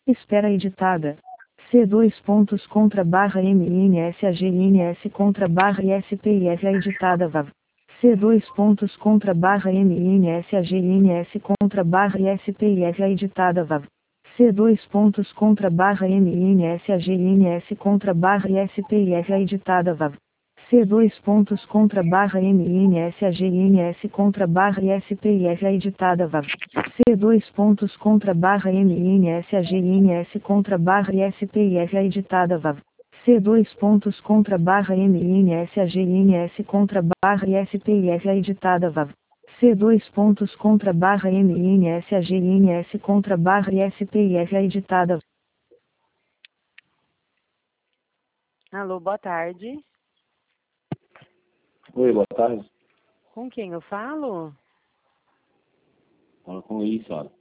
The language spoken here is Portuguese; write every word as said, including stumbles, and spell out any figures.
Espera editada. C dois pontos contra barra M N S A G N S contra barra I S P I S A editada V A V. C dois pontos contra barra M N S A G N S contra barra I S P I S A editada V A V. C dois pontos contra barra M N S A G N S contra barra I S P I S A editada V A V. C dois pontos contra barra M N S A G N S contra barra I S P I S A editada V A V. C dois pontos contra barra M N S A G N S contra barra I S P I S A editada V A V. C dois pontos contra barra M N S A G N S contra barra I S P I S A editada V A V. C dois pontos contra barra M N S A G N S contra barra I S P I S A editada. Alô, boa tarde. Oi, boa tarde. Com quem eu falo? Fala com isso, olha.